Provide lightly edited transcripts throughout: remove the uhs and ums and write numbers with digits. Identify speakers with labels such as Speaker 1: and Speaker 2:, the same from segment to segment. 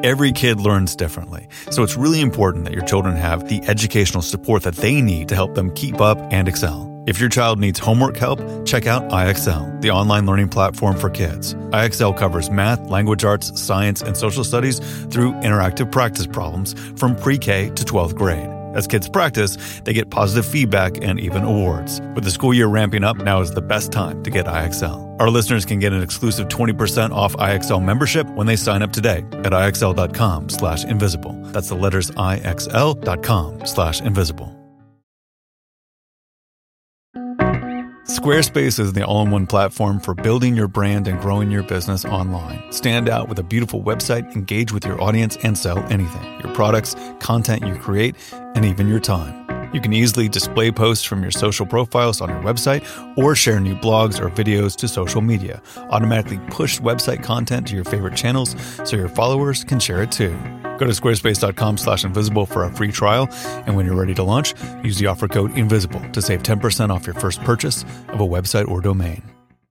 Speaker 1: Every kid learns differently, so it's really important that your children have the educational support that they need to help them keep up and excel. If your child needs homework help, check out IXL, the online learning platform for kids. IXL covers math, language arts, science, and social studies through interactive practice problems from pre-K to 12th grade. As kids practice, they get positive feedback and even awards. With the school year ramping up, now is the best time to get IXL. Our listeners can get an exclusive 20% off IXL membership when they sign up today at IXL.com/invisible. That's the letters IXL.com/invisible. Squarespace is the all-in-one platform for building your brand and growing your business online. Stand out with a beautiful website, engage with your audience, and sell anything. Your products, content you create, and even your time. You can easily display posts from your social profiles on your website or share new blogs or videos to social media. Automatically push website content to your favorite channels so your followers can share it too. Go to squarespace.com/invisible for a free trial, and when you're ready to launch, use the offer code INVISIBLE to save 10% off your first purchase of a website or domain.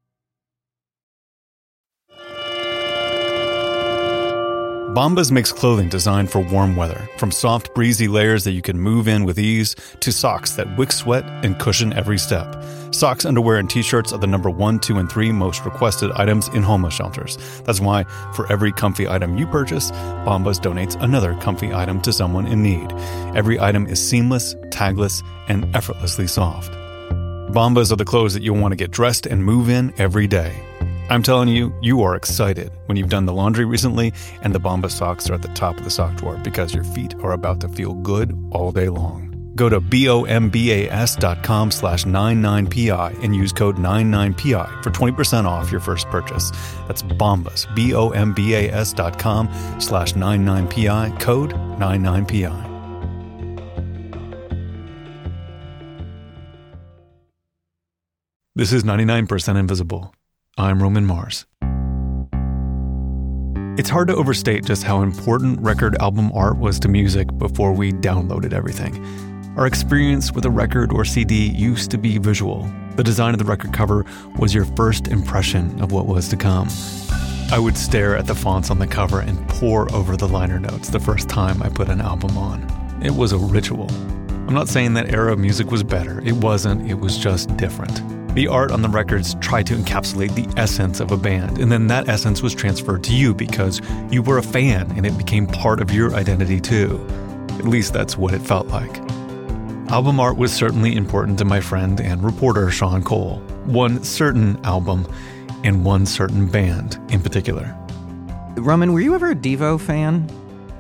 Speaker 1: Bombas makes clothing designed for warm weather, from soft, breezy layers that you can move in with ease to socks that wick sweat and cushion every step. Socks, underwear, and t-shirts are the number 1, 2, and 3 most requested items in homeless shelters. That's why for every comfy item you purchase, Bombas donates another comfy item to someone in need. Every item is seamless, tagless, and effortlessly soft. Bombas are the clothes that you'll want to get dressed and move in every day. I'm telling you, you are excited when you've done the laundry recently and the Bombas socks are at the top of the sock drawer because your feet are about to feel good all day long. Go to bombas.com/99pi and use code 99pi for 20% off your first purchase. That's Bombas, bombas.com/99pi, code 99pi. This is 99% Invisible. I'm Roman Mars. It's hard to overstate just how important record album art was to music before we downloaded everything. Our experience with a record or CD used to be visual. The design of the record cover was your first impression of what was to come. I would stare at the fonts on the cover and pore over the liner notes the first time I put an album on. It was a ritual. I'm not saying that era of music was better. It wasn't. It was just different. The art on the records tried to encapsulate the essence of a band, and then that essence was transferred to you because you were a fan and it became part of your identity too. At least that's what it felt like. Album art was certainly important to my friend and reporter Sean Cole. One certain album and one certain band in particular.
Speaker 2: Roman, were you ever a Devo fan?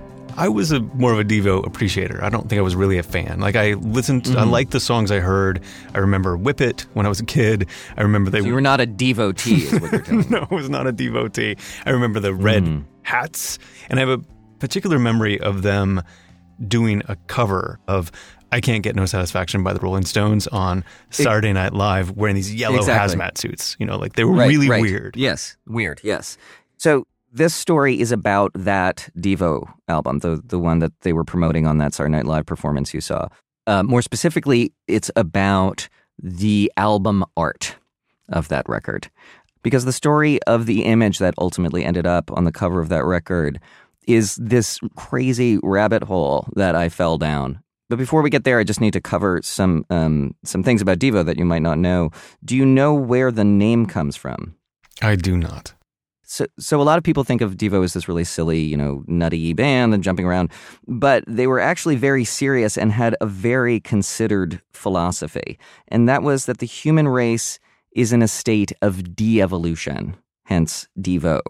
Speaker 1: I was more of a Devo appreciator. I don't think I was really a fan. Like I listened to, I liked the songs I heard. I remember Whip It when I was a kid. I remember
Speaker 2: So you were not a devotee is what you're telling me.
Speaker 1: No, I was not a devotee. I remember the red hats. And I have a particular memory of them doing a cover of I Can't Get No Satisfaction by the Rolling Stones on Saturday Night Live wearing these yellow hazmat suits. You know, like they were really weird.
Speaker 2: Yes, weird, yes. So this story is about that Devo album, the one that they were promoting on that Saturday Night Live performance you saw. More specifically, it's about the album art of that record. Because the story of the image that ultimately ended up on the cover of that record is this crazy rabbit hole that I fell down. But before we get there, I just need to cover some things about Devo that you might not know. Do you know where the name comes from?
Speaker 1: I do not.
Speaker 2: So a lot of people think of Devo as this really silly, nutty band and jumping around, but they were actually very serious and had a very considered philosophy. And that was that the human race is in a state of de-evolution, hence Devo.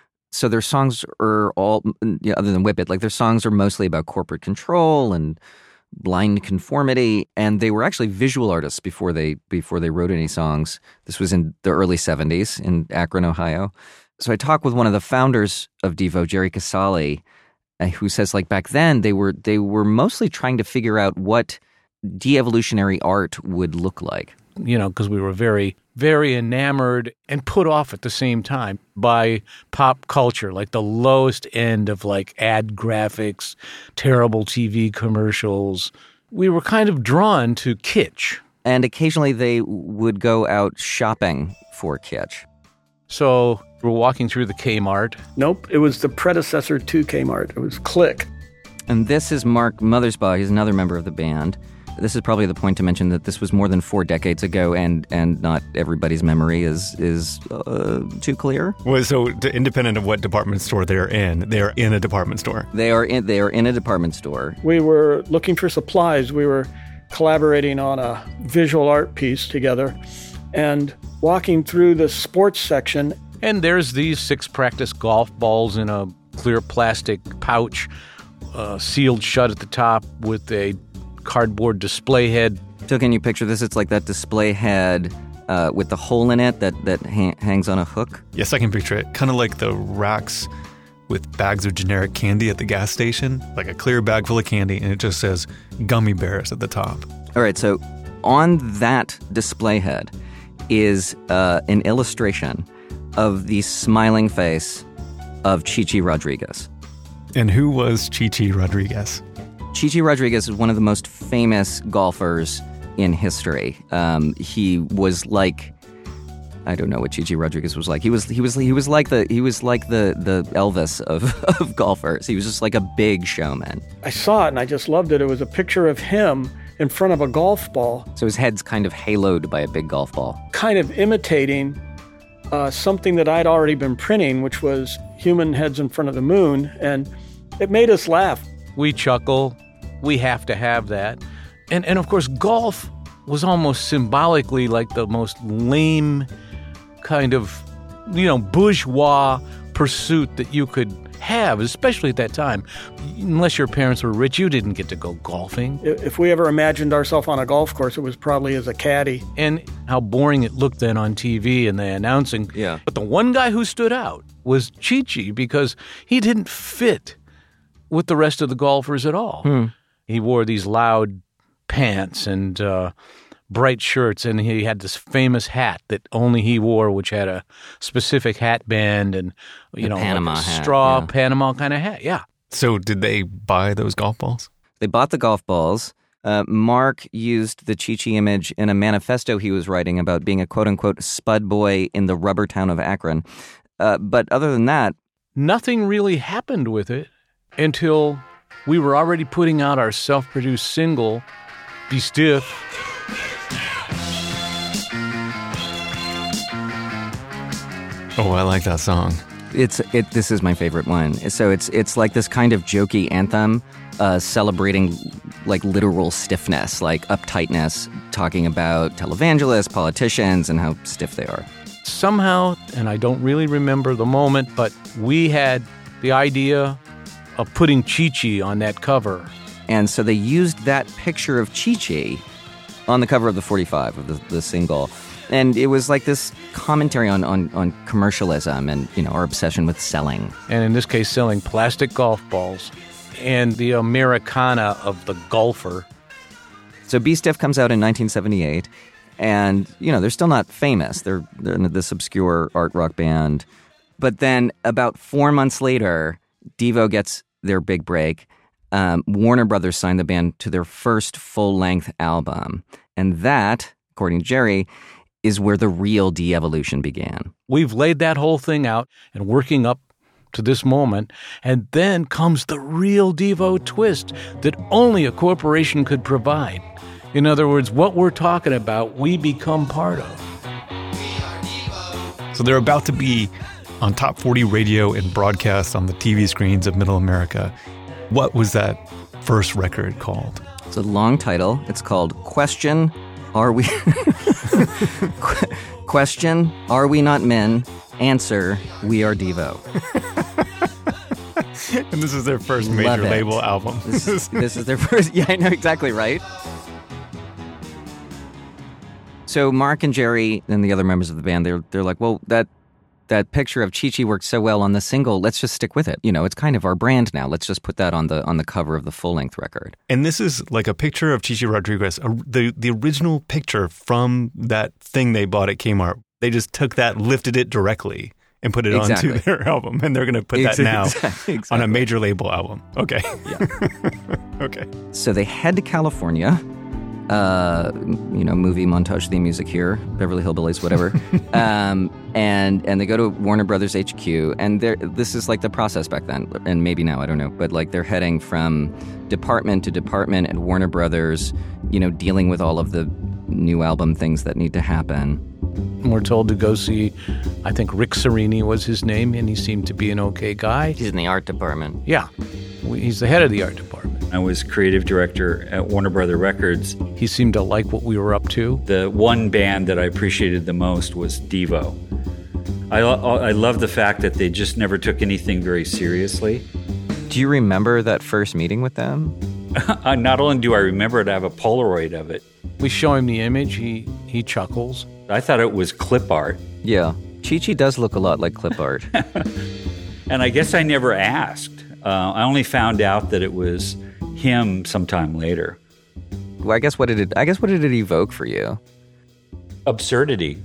Speaker 2: So their songs are all, other than Whip It, like their songs are mostly about corporate control and blind conformity, and they were actually visual artists before they wrote any songs. This was in the early 70s in Akron, Ohio. So I talked with one of the founders of Devo, Jerry Casale, who says like back then they were mostly trying to figure out what de-evolutionary art would look like.
Speaker 3: Because we were very, very enamored and put off at the same time by pop culture, like the lowest end of like ad graphics, terrible TV commercials. We were kind of drawn to kitsch.
Speaker 2: And occasionally they would go out shopping for kitsch.
Speaker 3: So we're walking through the Kmart.
Speaker 4: Nope, it was the predecessor to Kmart. It was Click.
Speaker 2: And this is Mark Mothersbaugh. He's another member of the band. This is probably the point to mention that this was more than 4 decades ago, and not everybody's memory is too clear.
Speaker 1: Well, so independent of what department store they're in a department store.
Speaker 2: They are in a department store.
Speaker 4: We were looking for supplies. We were collaborating on a visual art piece together and walking through the sports section.
Speaker 3: And there's these 6 practice golf balls in a clear plastic pouch, sealed shut at the top with a cardboard display head.
Speaker 2: So can you picture this? It's like that display head with the hole in it that hangs on a hook.
Speaker 1: Yes, I can picture it. Kind of like the racks with bags of generic candy at the gas station, like a clear bag full of candy, and it just says gummy bears at the top.
Speaker 2: All right, so on that display head is an illustration of the smiling face of Chichi Rodriguez.
Speaker 1: And who was Chichi Rodriguez?
Speaker 2: Chichi Rodriguez is one of the most famous golfers in history. He was like, I don't know what Chichi Rodriguez was like. He was like the Elvis of golfers. He was just like a big showman.
Speaker 4: I saw it and I just loved it. It was a picture of him in front of a golf ball.
Speaker 2: So his head's kind of haloed by a big golf ball.
Speaker 4: Kind of imitating something that I'd already been printing, which was human heads in front of the moon. And it made us laugh.
Speaker 3: We chuckle. We have to have that. And of course, golf was almost symbolically like the most lame kind of, bourgeois pursuit that you could have, especially at that time. Unless your parents were rich, you didn't get to go golfing.
Speaker 4: If we ever imagined ourselves on a golf course, it was probably as a caddy.
Speaker 3: And how boring it looked then on TV and the announcing.
Speaker 2: Yeah.
Speaker 3: But the one guy who stood out was Chichi because he didn't fit with the rest of the golfers at all. He wore these loud pants and bright shirts, and he had this famous hat that only he wore, which had a specific hat band and,
Speaker 2: Panama
Speaker 3: like a
Speaker 2: hat,
Speaker 3: straw
Speaker 2: yeah.
Speaker 3: Panama kind of hat. Yeah.
Speaker 1: So did they buy those golf balls?
Speaker 2: They bought the golf balls. Mark used the Chichi image in a manifesto he was writing about being a quote-unquote spud boy in the rubber town of Akron. But other than that,
Speaker 3: nothing really happened with it until we were already putting out our self-produced single, Be Stiff.
Speaker 1: Oh, I like that song.
Speaker 2: This is my favorite one. So it's like this kind of jokey anthem celebrating like literal stiffness, like uptightness, talking about televangelists, politicians, and how stiff they are.
Speaker 3: Somehow, and I don't really remember the moment, but we had the idea of putting Chichi on that cover.
Speaker 2: And so they used that picture of Chichi on the cover of the 45 of the single. And it was like this commentary on commercialism and, our obsession with selling.
Speaker 3: And in this case, selling plastic golf balls and the Americana of the golfer.
Speaker 2: So Be Stiff comes out in 1978. And, they're still not famous. They're in this obscure art rock band. But then about 4 months later, Devo gets their big break. Warner Brothers signed the band to their first full-length album. And that, according to Jerry, is where the real de-evolution began.
Speaker 3: We've laid that whole thing out and working up to this moment, and then comes the real Devo twist that only a corporation could provide. In other words, what we're talking about, we become part of.
Speaker 1: So they're about to be on top 40 radio and broadcast on the TV screens of Middle America. What was that first record called?
Speaker 2: It's a long title. It's called Question, Are We... Question, Are We Not Men? Answer, We Are Devo.
Speaker 1: And this is their first major label album.
Speaker 2: This is their first... Yeah, I know exactly right. So Mark and Jerry and the other members of the band, they're like, well, that picture of Chichi worked so well on the single, let's just stick with it. It's kind of our brand now. Let's just put that on the cover of the full-length record.
Speaker 1: And this is like a picture of Chichi Rodriguez, the original picture from that thing they bought at Kmart. They just took that, lifted it directly, and put it onto their album. And they're going to put that now on a major label album. Okay.
Speaker 2: Yeah.
Speaker 1: Okay.
Speaker 2: So they head to California, movie montage theme music here, Beverly Hillbillies, whatever. And they go to Warner Brothers HQ, and this is like the process back then, and maybe now, I don't know, but like they're heading from department to department at Warner Brothers, dealing with all of the new album things that need to happen.
Speaker 3: We're told to go see, I think Rick Serini was his name, and he seemed to be an okay guy.
Speaker 2: He's in the art department.
Speaker 3: Yeah, he's the head of the art department.
Speaker 5: I was creative director at Warner Brothers Records.
Speaker 3: He seemed to like what we were up to.
Speaker 5: The one band that I appreciated the most was Devo. I love the fact that they just never took anything very seriously.
Speaker 2: Do you remember that first meeting with them?
Speaker 5: Not only do I remember it, I have a Polaroid of it.
Speaker 3: We show him the image, he chuckles.
Speaker 5: I thought it was clip art.
Speaker 2: Yeah, Chi-Chi does look a lot like clip art.
Speaker 5: And I guess I never asked. I only found out that it was him sometime later.
Speaker 2: Well, I guess what did it evoke for you?
Speaker 5: Absurdity.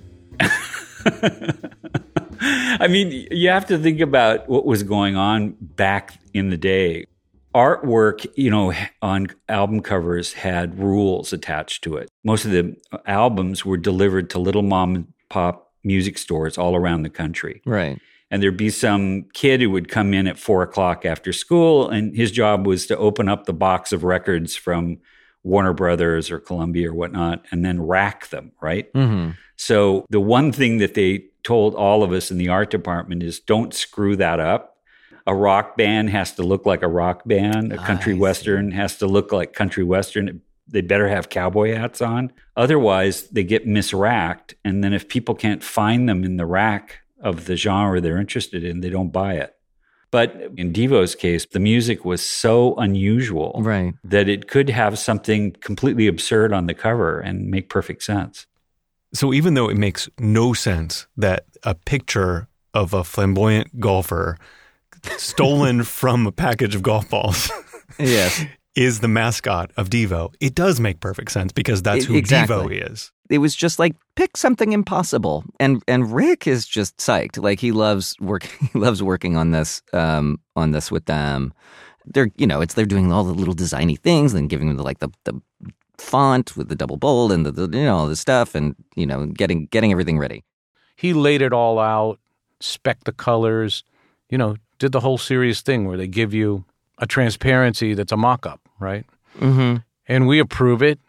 Speaker 5: I mean, you have to think about what was going on back in the day. Artwork, on album covers had rules attached to it. Most of the albums were delivered to little mom and pop music stores all around the country.
Speaker 2: Right.
Speaker 5: And there'd be some kid who would come in at 4:00 after school, and his job was to open up the box of records from Warner Brothers or Columbia or whatnot, and then rack them, right?
Speaker 2: Mm-hmm.
Speaker 5: So the one thing that they told all of us in the art department is don't screw that up. A rock band has to look like a rock band. A country western has to look like country western. They better have cowboy hats on. Otherwise, they get misracked. And then if people can't find them in the rack of the genre they're interested in, they don't buy it. But in Devo's case, the music was so unusual
Speaker 2: right.
Speaker 5: that it could have something completely absurd on the cover and make perfect sense.
Speaker 1: So even though it makes no sense that a picture of a flamboyant golfer stolen from a package of golf balls
Speaker 2: yes.
Speaker 1: is the mascot of Devo, it does make perfect sense because that's who
Speaker 2: exactly.
Speaker 1: Devo is.
Speaker 2: It was just like, pick something impossible. And Rick is just psyched. Like he loves working on this with them. They're doing all the little designy things and giving them the font with the double bold and all this stuff and getting everything ready.
Speaker 3: He laid it all out, spec'd the colors, did the whole serious thing where they give you a transparency that's a mock-up, right?
Speaker 2: Mm-hmm.
Speaker 3: And we approve it.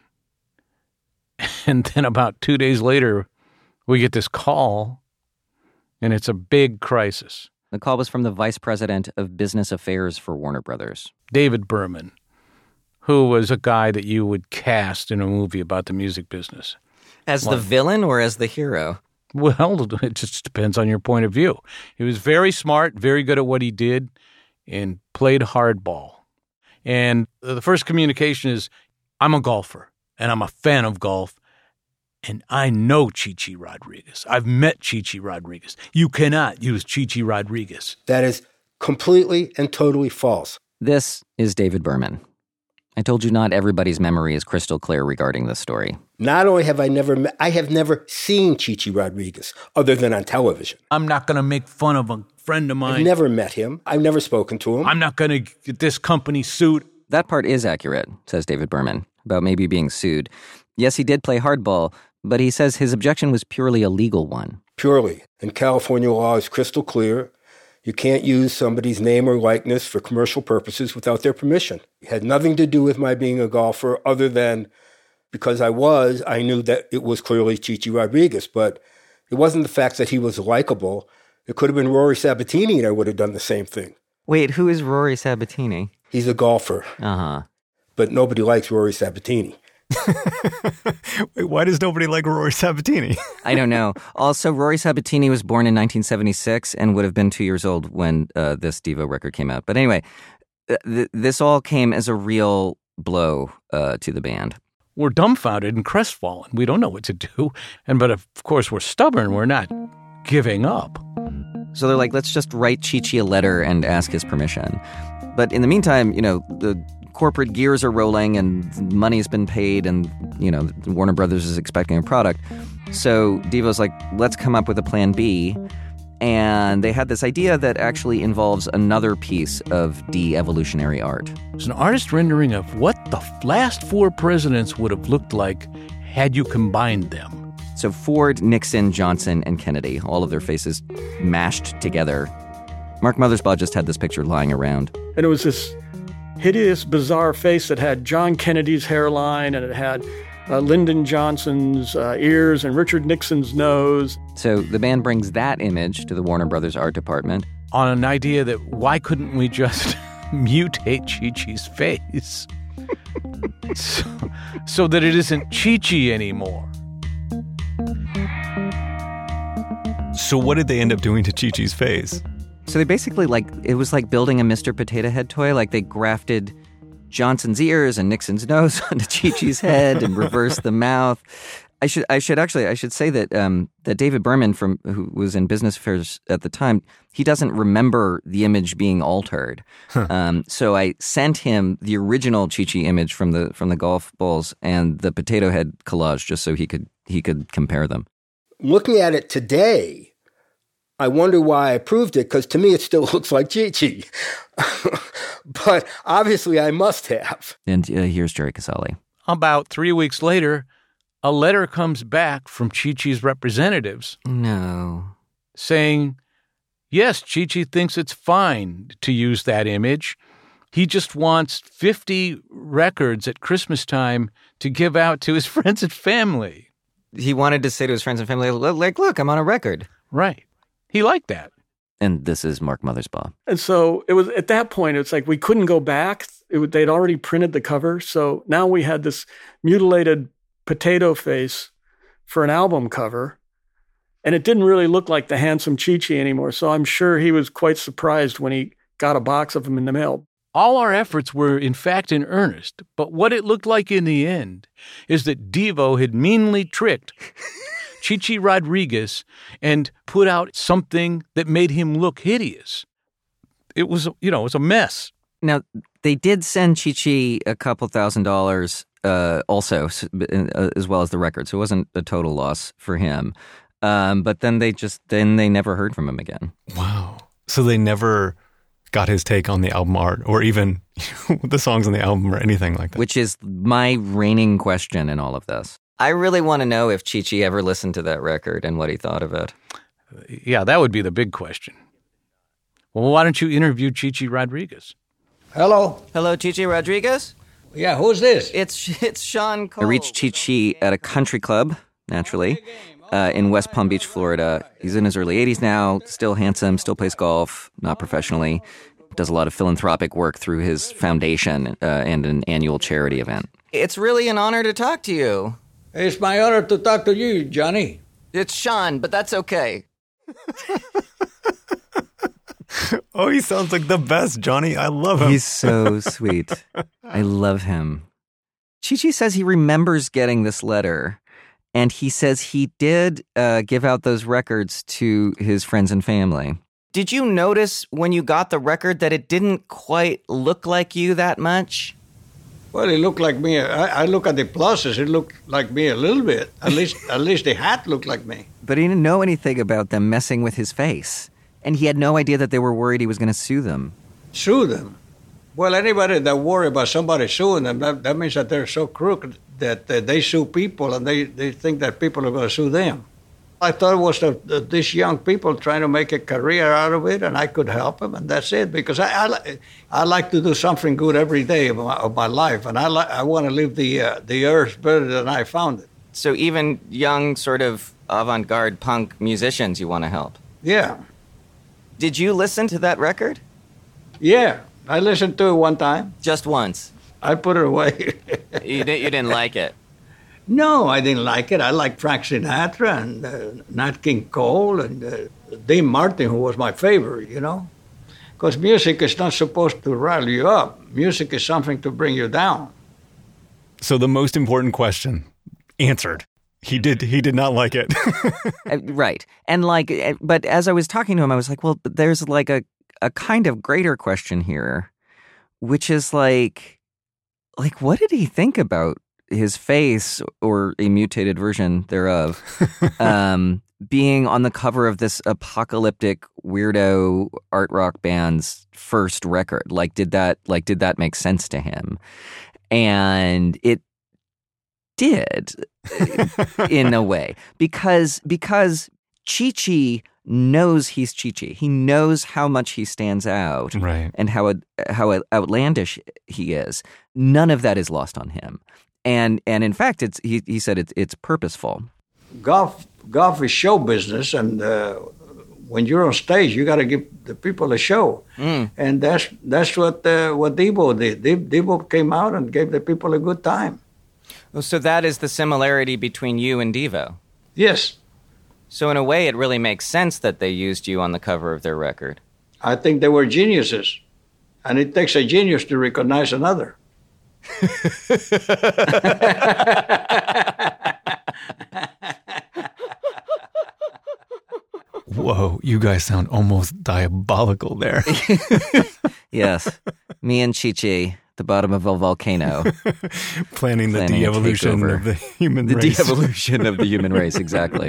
Speaker 3: And then about 2 days later, we get this call, and it's a big crisis.
Speaker 2: The call was from the vice president of business affairs for Warner Brothers,
Speaker 3: David Berman, who was a guy that you would cast in a movie about the music business.
Speaker 2: As the villain or as the hero?
Speaker 3: Well, it just depends on your point of view. He was very smart, very good at what he did, and played hardball. And the first communication is, I'm a golfer, and I'm a fan of golf, and I know Chi-Chi Rodriguez. I've met Chi-Chi Rodriguez. You cannot use Chi-Chi Rodriguez.
Speaker 6: That is completely and totally false.
Speaker 2: This is David Berman. I told you not everybody's memory is crystal clear regarding this story.
Speaker 6: Not only have I have never seen Chi-Chi Rodriguez other than on television.
Speaker 3: I'm not going to make fun of a friend of mine.
Speaker 6: I've never met him. I've never spoken to him.
Speaker 3: I'm not going to get this company sued.
Speaker 2: That part is accurate, says David Berman, about maybe being sued. Yes, he did play hardball, but he says his objection was purely a legal one.
Speaker 6: Purely. And California law is crystal clear. You can't use somebody's name or likeness for commercial purposes without their permission. It had nothing to do with my being a golfer other than because I knew that it was clearly Chi-Chi Rodriguez, but it wasn't the fact that he was likable. It could have been Rory Sabatini and I would have done the same thing.
Speaker 2: Wait, who is Rory Sabatini?
Speaker 6: He's a golfer.
Speaker 2: Uh-huh.
Speaker 6: But nobody likes Rory Sabatini.
Speaker 1: Wait, why does nobody like Rory Sabatini?
Speaker 2: I don't know. Also, Rory Sabatini was born in 1976 and would have been 2 years old when this Devo record came out. But anyway, this all came as a real blow to the band.
Speaker 3: We're dumbfounded and crestfallen. We don't know what to do. But of course, we're stubborn. We're not giving up.
Speaker 2: So they're like, let's just write Chi-Chi a letter and ask his permission. But in the meantime, the corporate gears are rolling and money's been paid and, Warner Brothers is expecting a product. So Devo's like, let's come up with a plan B. And they had this idea that actually involves another piece of de-evolutionary art.
Speaker 3: It's an artist rendering of what the last 4 presidents would have looked like had you combined them.
Speaker 2: So Ford, Nixon, Johnson, and Kennedy, all of their faces mashed together. Mark Mothersbaugh just had this picture lying around.
Speaker 4: And it was this hideous, bizarre face that had John Kennedy's hairline, and it had Lyndon Johnson's ears and Richard Nixon's nose.
Speaker 2: So the band brings that image to the Warner Brothers art department.
Speaker 3: On an idea that why couldn't we just mutate Chi-Chi's face so that it isn't Chi-Chi anymore?
Speaker 1: So what did they end up doing to Chi-Chi's face?
Speaker 2: So they basically, it was like building a Mr. Potato Head toy. Like they grafted Johnson's ears and Nixon's nose onto Chi-Chi's head and reversed the mouth. I should say that that David Berman, who was in Business Affairs at the time, he doesn't remember the image being altered. So I sent him the original Chi-Chi image from the golf balls and the potato head collage just so he could compare them.
Speaker 6: Looking at it today, I wonder why I approved it, because to me it still looks like Chi-Chi. But obviously I must have.
Speaker 2: And here's Jerry Casale.
Speaker 3: About 3 weeks later, a letter comes back from Chi-Chi's representatives.
Speaker 2: No.
Speaker 3: Saying, yes, Chi-Chi thinks it's fine to use that image. He just wants 50 records at Christmas time to give out to his friends and family.
Speaker 2: He wanted to say to his friends and family, like, look, I'm on a record.
Speaker 3: Right. He liked that.
Speaker 2: And this is Mark Mothersbaugh.
Speaker 4: And so it was at that point, it's like we couldn't go back. They'd already printed the cover. So now we had this mutilated potato face for an album cover. And it didn't really look like the handsome Chi-Chi anymore. So I'm sure he was quite surprised when he got a box of them in the mail.
Speaker 3: All our efforts were, in fact, in earnest. But what it looked like in the end is that Devo had meanly tricked Chi-Chi Rodriguez and put out something that made him look hideous. It was, it was a mess.
Speaker 2: Now, they did send Chi-Chi a couple $1,000 also, as well as the record. So it wasn't a total loss for him. But then they never heard from him again.
Speaker 1: Wow. So they never got his take on the album art or even the songs on the album or anything like that.
Speaker 2: Which is my reigning question in all of this. I really want to know if Chi-Chi ever listened to that record and what he thought of it.
Speaker 3: Yeah, that would be the big question. Well, why don't you interview Chi-Chi Rodriguez?
Speaker 7: Hello.
Speaker 2: Hello, Chi-Chi Rodriguez?
Speaker 7: Yeah, who's this?
Speaker 2: It's Sean Cole. I reached Chi-Chi at a country club, naturally, in West Palm Beach, Florida. He's in his early 80s now, still handsome, still plays golf, not professionally. Does a lot of philanthropic work through his foundation and an annual charity event. It's really an honor to talk to you.
Speaker 7: It's my honor to talk to you, Johnny.
Speaker 2: It's Sean, but that's okay.
Speaker 1: Oh, he sounds like the best, Johnny. I love him.
Speaker 2: He's so sweet. I love him. Chi-Chi says he remembers getting this letter, and he says he did give out those records to his friends and family. Did you notice when you got the record that it didn't quite look like you that much?
Speaker 7: Well, it looked like me. I look at the pluses. It looked like me a little bit. At least the hat looked like me.
Speaker 2: But he didn't know anything about them messing with his face. And he had no idea that they were worried he was going to sue them.
Speaker 7: Sue them? Well, anybody that worry about somebody suing them, that means that they're so crooked that they sue people and they think that people are going to sue them. I thought it was these young people trying to make a career out of it, and I could help them, and that's it. Because I like to do something good every day of my life, and I want to leave the earth better than I found it.
Speaker 2: So even young sort of avant-garde punk musicians you want to help?
Speaker 7: Yeah.
Speaker 2: Did you listen to that record?
Speaker 7: Yeah, I listened to it one time.
Speaker 2: Just once?
Speaker 7: I put it away.
Speaker 2: You didn't like it?
Speaker 7: No, I didn't like it. I liked Frank Sinatra and Nat King Cole and Dean Martin, who was my favorite, Because music is not supposed to rile you up. Music is something to bring you down.
Speaker 1: So the most important question, answered. He did not like it.
Speaker 2: Right. And but as I was talking to him, I was like, well, there's like a kind of greater question here, which is like what did he think about his face or a mutated version thereof being on the cover of this apocalyptic weirdo art rock band's first record? Did that make sense to him? And it did in a way, because Chi-Chi knows he's Chi-Chi. He knows how much he stands out,
Speaker 1: right,
Speaker 2: and how outlandish he is. None of that is lost on him, and in fact, he said it's purposeful.
Speaker 7: Golf is show business, and when you're on stage, you got to give the people a show, and that's what Devo did. Devo came out and gave the people a good time.
Speaker 2: So that is the similarity between you and Devo.
Speaker 7: Yes.
Speaker 2: So in a way, it really makes sense that they used you on the cover of their record.
Speaker 7: I think they were geniuses, and it takes a genius to recognize another.
Speaker 1: Whoa, you guys sound almost diabolical there.
Speaker 2: Yes. Me and Chi-Chi, the bottom of a volcano.
Speaker 1: Planning the de-evolution of the human race.
Speaker 2: The de-evolution of the human race, exactly.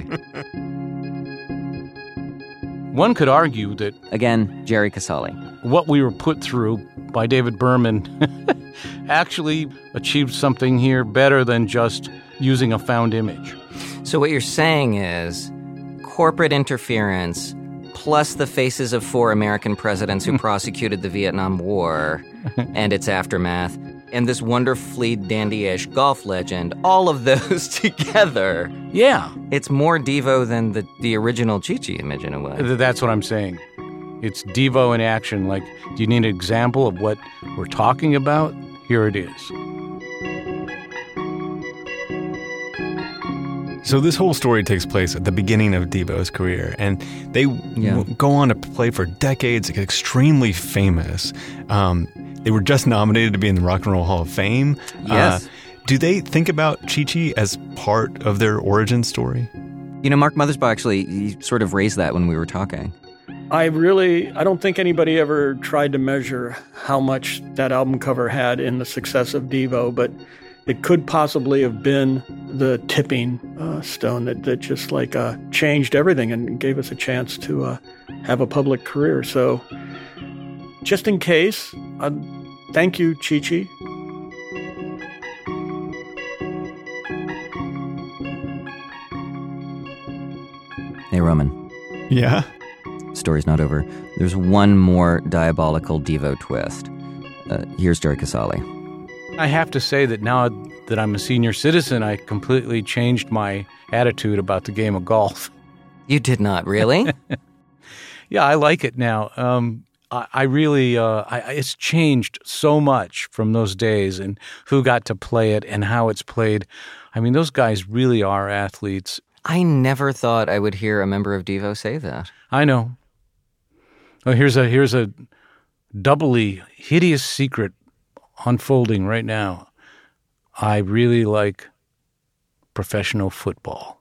Speaker 3: One could argue that...
Speaker 2: Again, Jerry Casale.
Speaker 3: What we were put through by David Berman actually achieved something here better than just using a found image.
Speaker 2: So what you're saying is corporate interference plus the faces of 4 American presidents who prosecuted the Vietnam War and its aftermath, and this wonderfully dandy-ish golf legend, all of those together.
Speaker 3: Yeah.
Speaker 2: It's more Devo than the original Chi-Chi image in a way.
Speaker 3: That's what I'm saying. It's Devo in action. Do you need an example of what we're talking about? Here it is.
Speaker 1: So this whole story takes place at the beginning of Devo's career, and they go on to play for decades, extremely famous. They were just nominated to be in the Rock and Roll Hall of Fame.
Speaker 2: Yes.
Speaker 1: Do they think about Chi-Chi as part of their origin story?
Speaker 2: Mark Mothersbaugh actually he sort of raised that when we were talking.
Speaker 4: I don't think anybody ever tried to measure how much that album cover had in the success of Devo, but it could possibly have been the tipping stone that just changed everything and gave us a chance to have a public career. So just in case, thank you, Chi-Chi.
Speaker 2: Hey, Roman.
Speaker 1: Yeah?
Speaker 2: Story's not over. There's one more diabolical Devo twist. Here's Jerry Casale.
Speaker 3: I have to say that now that I'm a senior citizen, I completely changed my attitude about the game of golf.
Speaker 2: You did not, really?
Speaker 3: Yeah, I like it now. I really, it's changed so much from those days and who got to play it and how it's played. I mean, those guys really are athletes.
Speaker 2: I never thought I would hear a member of Devo say that.
Speaker 3: I know. Well, here's a doubly hideous secret unfolding right now. I really like professional football.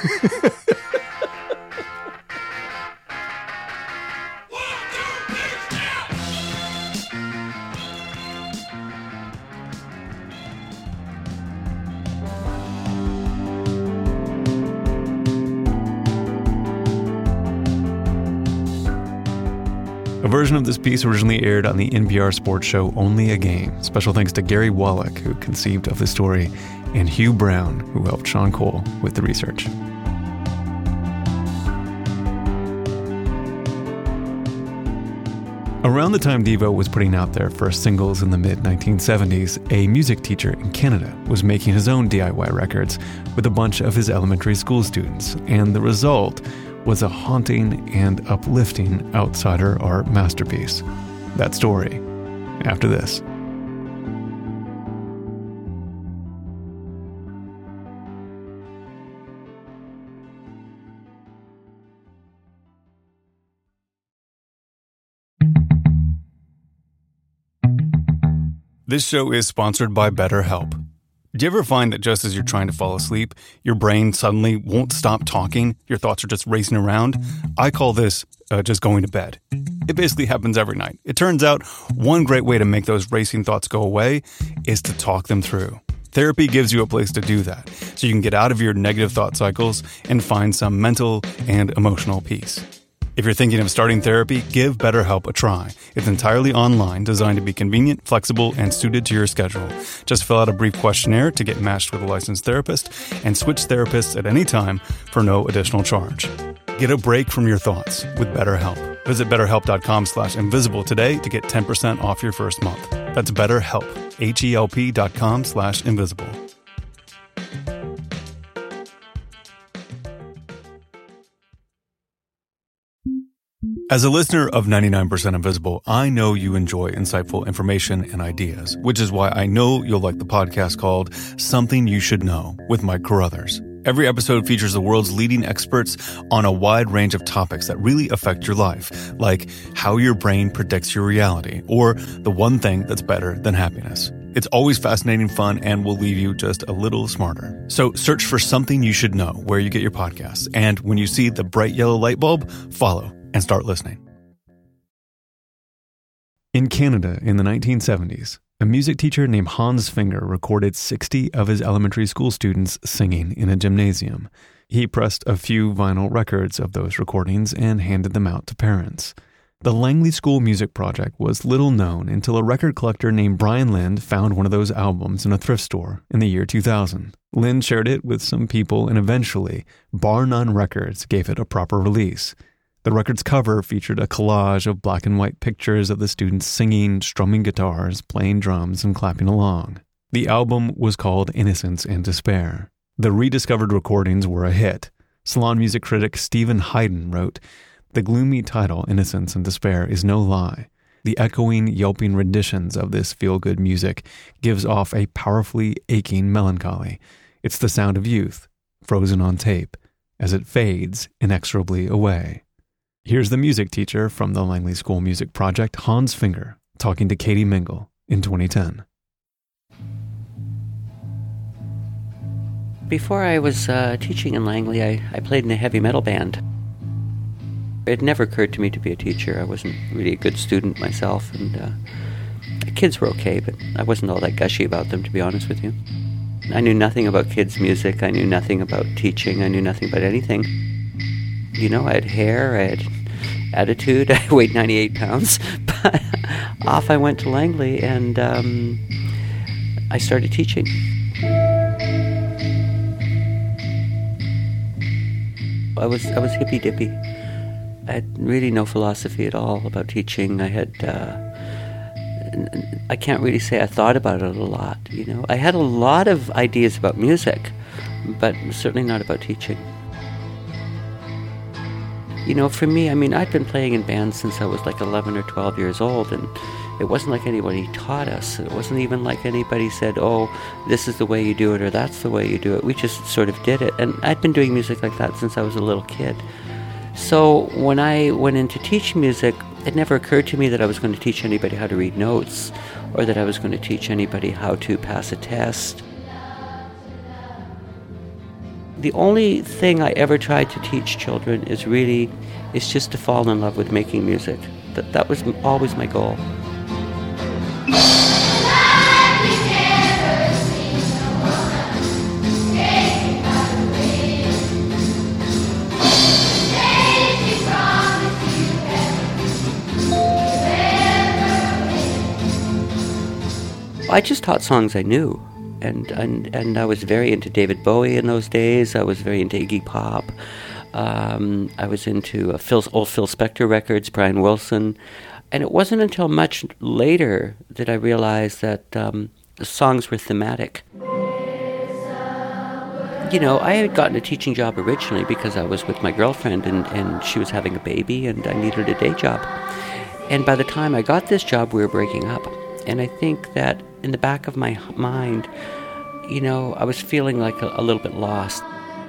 Speaker 1: A version of this piece originally aired on the NPR sports show Only a Game. Special thanks to Gary Wallach, who conceived of the story, and Hugh Brown, who helped Sean Cole with the research. Around the time Devo was putting out their first singles in the mid-1970s, a music teacher in Canada was making his own DIY records with a bunch of his elementary school students, and the result was a haunting and uplifting outsider art masterpiece. That story, after this. This show is sponsored by BetterHelp. Do you ever find that just as you're trying to fall asleep, your brain suddenly won't stop talking? Your thoughts are just racing around? I call this just going to bed. It basically happens every night. It turns out one great way to make those racing thoughts go away is to talk them through. Therapy gives you a place to do that, so you can get out of your negative thought cycles and find some mental and emotional peace. If you're thinking of starting therapy, give BetterHelp a try. It's entirely online, designed to be convenient, flexible, and suited to your schedule. Just fill out a brief questionnaire to get matched with a licensed therapist and switch therapists at any time for no additional charge. Get a break from your thoughts with BetterHelp. Visit BetterHelp.com/invisible today to get 10% off your first month. That's BetterHelp, HELP.com/invisible. As a listener of 99% Invisible, I know you enjoy insightful information and ideas, which is why I know you'll like the podcast called Something You Should Know with Mike Carruthers. Every episode features the world's leading experts on a wide range of topics that really affect your life, like how your brain predicts your reality, or the one thing that's better than happiness. It's always fascinating, fun, and will leave you just a little smarter. So search for Something You Should Know where you get your podcasts, and when you see the bright yellow light bulb, follow and start listening. In Canada in the 1970s, a music teacher named Hans Finger recorded 60 of his elementary school students singing in a gymnasium. He pressed a few vinyl records of those recordings and handed them out to parents. The Langley School Music Project was little known until a record collector named Brian Lind found one of those albums in a thrift store in the year 2000. Lind shared it with some people, and eventually, Bar None Records gave it a proper release. The record's cover featured a collage of black and white pictures of the students singing, strumming guitars, playing drums, and clapping along. The album was called Innocence and Despair. The rediscovered recordings were a hit. Salon music critic Stephen Hayden wrote, "The gloomy title, Innocence and Despair, is no lie. The echoing, yelping renditions of this feel-good music gives off a powerfully aching melancholy. It's the sound of youth, frozen on tape, as it fades inexorably away." Here's the music teacher from the Langley School Music Project, Hans Finger, talking to Katie Mingle in 2010.
Speaker 8: Before I was teaching in Langley, I played in a heavy metal band. It never occurred to me to be a teacher. I wasn't really a good student myself, and the kids were okay, but I wasn't all that gushy about them, to be honest with you. I knew nothing about kids' music. I knew nothing about teaching. I knew nothing about anything. You know, I had hair, I had attitude, I weighed 98 pounds, but off I went to Langley, and I started teaching. I was hippy-dippy. I had really no philosophy at all about teaching. I can't really say I thought about it a lot, you know. I had a lot of ideas about music, but certainly not about teaching. You know, for me, I mean, I'd been playing in bands since I was like 11 or 12 years old, and it wasn't like anybody taught us. It wasn't even like anybody said, oh, this is the way you do it, or that's the way you do it. We just sort of did it. And I'd been doing music like that since I was a little kid. So when I went in to teach music, it never occurred to me that I was going to teach anybody how to read notes, or that I was going to teach anybody how to pass a test. The only thing I ever tried to teach children is just to fall in love with making music. That was always my goal. I just taught songs I knew. And I was very into David Bowie in those days. I was very into Iggy Pop. I was into old Phil Spector records, Brian Wilson. And it wasn't until much later that I realized that the songs were thematic. You know, I had gotten a teaching job originally because I was with my girlfriend and she was having a baby and I needed a day job. And by the time I got this job, we were breaking up. And I think that in the back of my mind, you know, I was feeling like a little bit lost.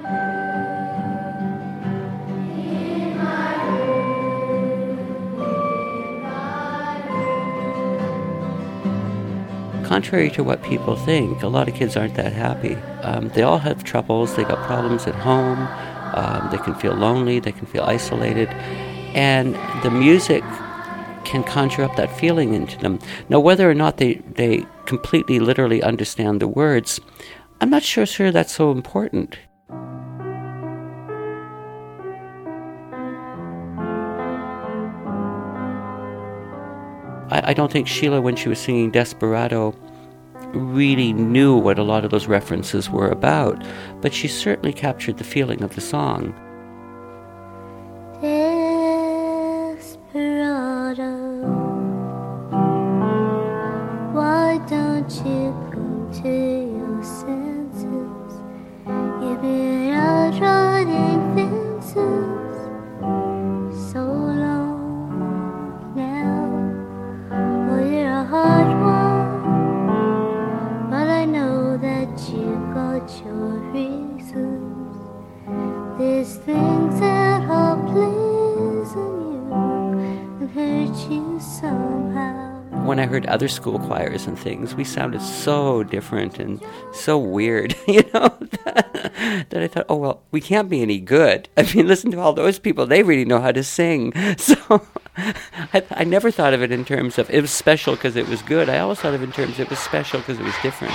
Speaker 8: Contrary to what people think, a lot of kids aren't that happy. They all have troubles. They got problems at home. They can feel lonely. They can feel isolated. And the music can conjure up that feeling into them. Now, whether or not they completely literally understand the words, I'm not sure that's so important. I don't think Sheila, when she was singing Desperado, really knew what a lot of those references were about, but she certainly captured the feeling of the song.
Speaker 9: Desperado, why don't you come to your senses? You've been out running fences so long now. Oh, you're a hard one, but I know that you got your reasons. There's things that are pleasing you and hurt you somehow.
Speaker 8: When I heard other school choirs and things, we sounded so different and so weird, that I thought, oh, well, we can't be any good. I mean, listen to all those people. They really know how to sing. So I never thought of it in terms of it was special because it was good. I always thought of it in terms of it was special because it was different.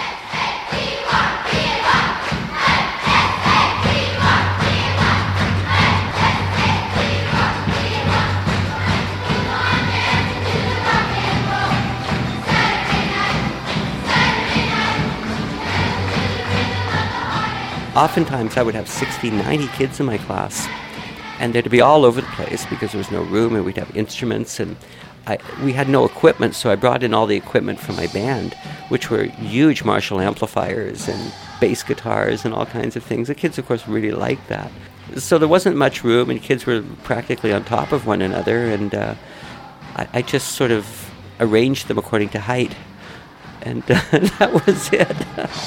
Speaker 8: Oftentimes I would have 60, 90 kids in my class, and they'd be all over the place because there was no room, and we'd have instruments, and we had no equipment, so I brought in all the equipment for my band, which were huge Marshall amplifiers and bass guitars and all kinds of things. The kids, of course, really liked that. So there wasn't much room, and kids were practically on top of one another, and I just sort of arranged them according to height, and that was it.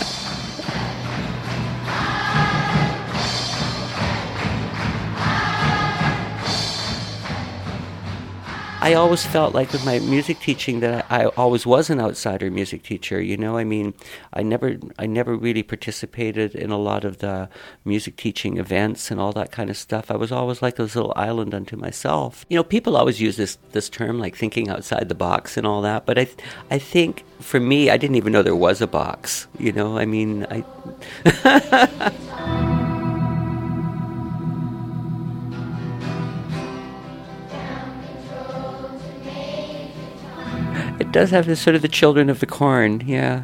Speaker 8: I always felt like with my music teaching that I always was an outsider music teacher, I mean, I never really participated in a lot of the music teaching events and all that kind of stuff. I was always like this little island unto myself. People always use this term like thinking outside the box and all that, but I think for me, I didn't even know there was a box, I mean, It does have this sort of the children of the corn, yeah.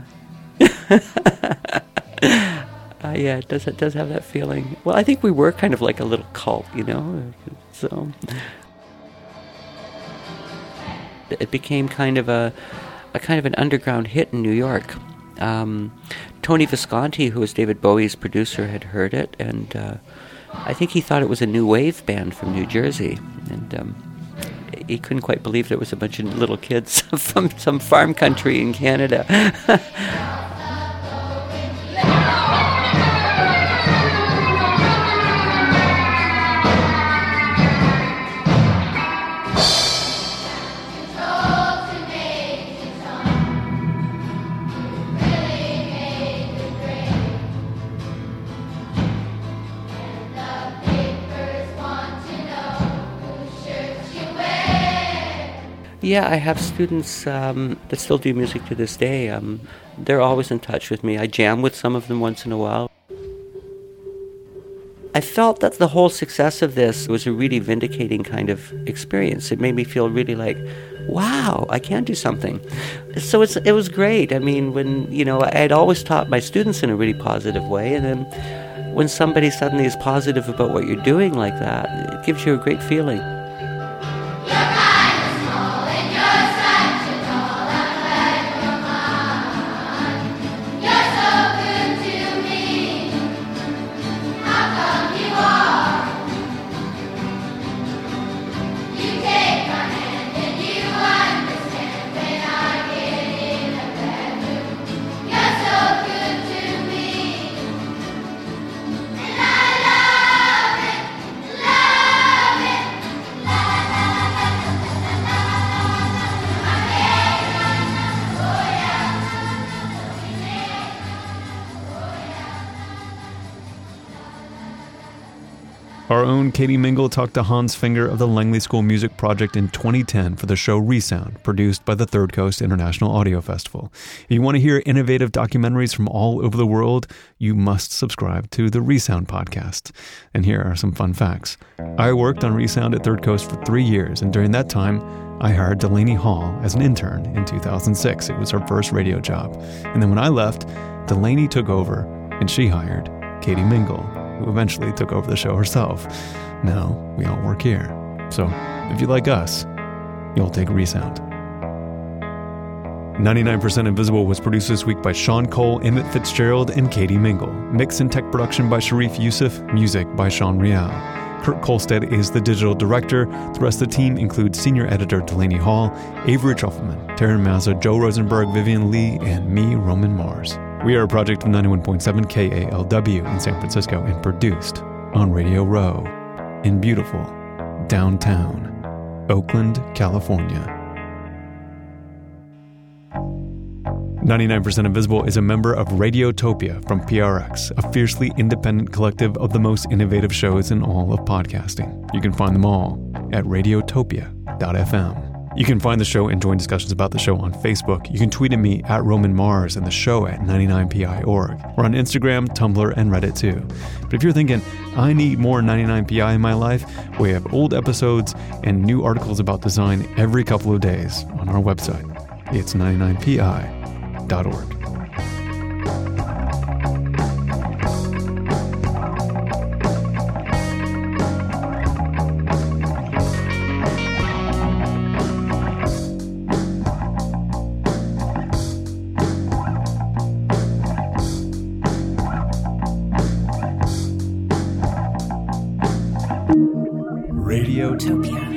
Speaker 8: Yeah, it does have that feeling. Well, I think we were kind of like a little cult, so it became kind of an underground hit in New York. Tony Visconti, who was David Bowie's producer, had heard it, and I think he thought it was a new wave band from New Jersey, and he couldn't quite believe there was a bunch of little kids from some farm country in Canada. Yeah, I have students that still do music to this day. They're always in touch with me. I jam with some of them once in a while. I felt that the whole success of this was a really vindicating kind of experience. It made me feel really like, wow, I can do something. So it was great. I mean, when, I had always taught my students in a really positive way, and then when somebody suddenly is positive about what you're doing like that, it gives you a great feeling.
Speaker 1: own Katie Mingle talked to Hans Finger of the Langley School Music Project in 2010 for the show Resound, produced by the Third Coast International Audio Festival. If you want to hear innovative documentaries from all over the world, you must subscribe to the Resound podcast. And here are some fun facts. I worked on Resound at Third Coast for 3 years, and during that time, I hired Delaney Hall as an intern in 2006. It was her first radio job. And then when I left, Delaney took over, and she hired Katie Mingle, who eventually took over the show herself. Now we all work here. So if you like us, you'll take Resound. 99% Invisible was produced this week by Sean Cole, Emmett Fitzgerald, and Katie Mingle. Mix and tech production by Sharif Youssef. Music by Sean Rial. Kurt Kolstad is the digital director. The rest of the team includes senior editor Delaney Hall, Avery Trufelman, Taryn Mazza, Joe Rosenberg, Vivian Lee, and me, Roman Mars. We are a project of 91.7 KALW in San Francisco and produced on Radio Row in beautiful downtown Oakland, California. 99% Invisible is a member of Radiotopia from PRX, a fiercely independent collective of the most innovative shows in all of podcasting. You can find them all at radiotopia.fm. You can find the show and join discussions about the show on Facebook. You can tweet at me at Roman Mars and the show at 99pi.org. We're on Instagram, Tumblr, and Reddit too. But if you're thinking, I need more 99pi in my life, we have old episodes and new articles about design every couple of days on our website. It's 99pi.org.
Speaker 10: Radiotopia.